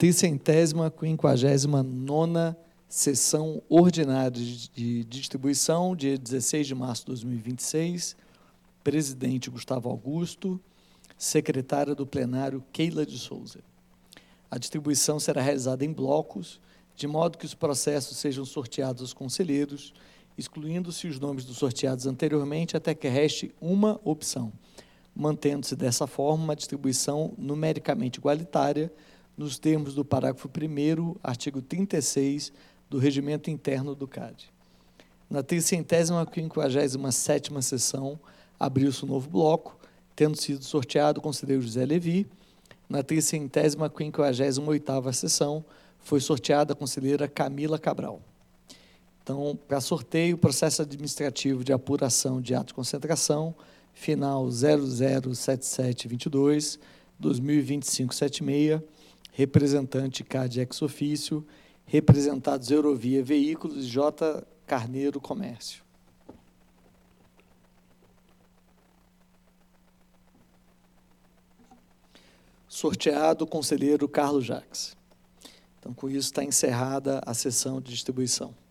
359ª sessão ordinária de distribuição, dia 16 de março de 2026, presidente Gustavo Augusto, secretária do plenário Keila de Souza. A distribuição será realizada em blocos, de modo que os processos sejam sorteados aos conselheiros, excluindo-se os nomes dos sorteados anteriormente até que reste uma opção, mantendo-se dessa forma uma distribuição numericamente igualitária, nos termos do parágrafo 1º, artigo 36 do Regimento Interno do CAD. Na 357ª sessão, abriu-se um novo bloco, tendo sido sorteado o conselheiro José Levi. Na 358ª sessão, foi sorteada a conselheira Camila Cabral. Então, para sorteio, processo administrativo de apuração de ato de concentração, final 007722, 2025-76, representante CAD ex ofício, representados Eurovia Veículos, J. Carneiro Comércio. Sorteado o conselheiro Carlos Jacques. Então, com isso, está encerrada a sessão de distribuição.